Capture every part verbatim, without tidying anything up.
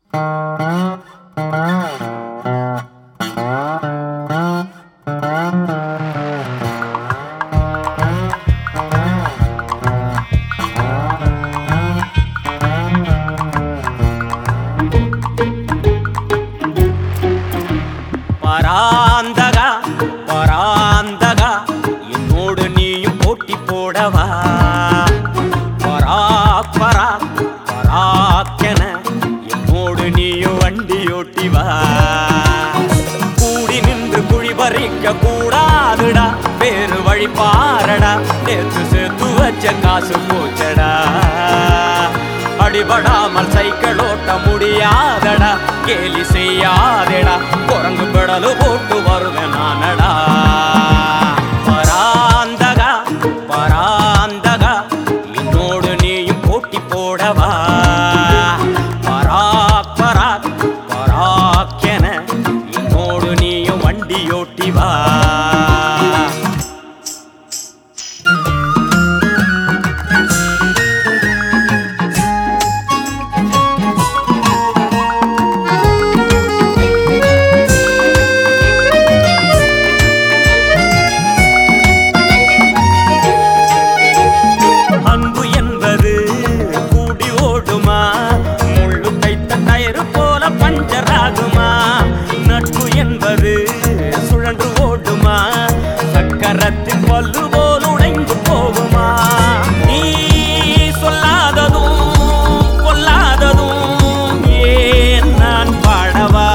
பராந்தகா பராந்தகா என்னோடு நீயும் போட்டி போடவா பராக் பராக் பராக்கென என்னோடு நீயும் வண்டியோட்டி வா கூடி நின்று குழி பறிக்க கூடாதுடா வேறு வழி பாரடா நேற்று சேர்த்து வச்ச காசு போச்சடா அடிபடாமல் சைக்கிள் ஓட்ட முடியாதடா கேலி செய்யாதடா குரங்கு பெடலு போட்டு வருவேன் நானடா பராந்தகா பராந்தகா என்னோடு நீயும் போட்டி போடவா பராக் பராக் பராக்கென என்னோடு நீயும் வண்டியோட்டி வா சுழன்று ஓடுமா சக்கரத்தின் பல்லு போல் உடைந்து போகுமா நீ சொல்லாததும் கொல்லாததும் ஏன் நான் பாடவா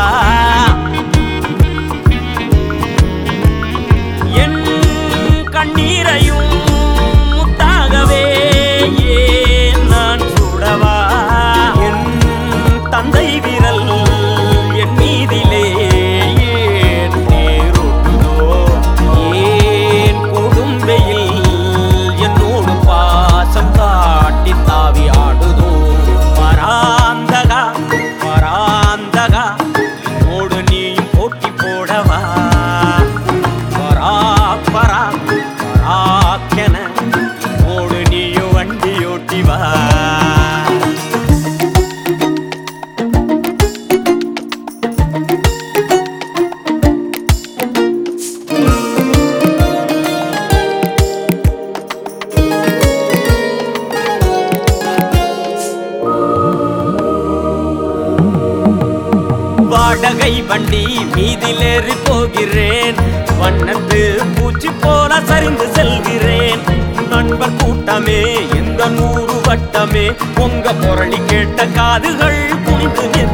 என் கண்ணீரையும் முத்தாகவே ஏன் நான் சுடவா என் தந்தை விரல் என் மீதிலே வாடகை வண்டி மீதிலேறி போகிறேன் வண்ணத்து பூச்சி போல சரிந்து செல்கிறேன் நண்பர் கூட்டமே எந்த நூறு வட்டமே உங்க முரளி கேட்ட காதுகள் குனிந்து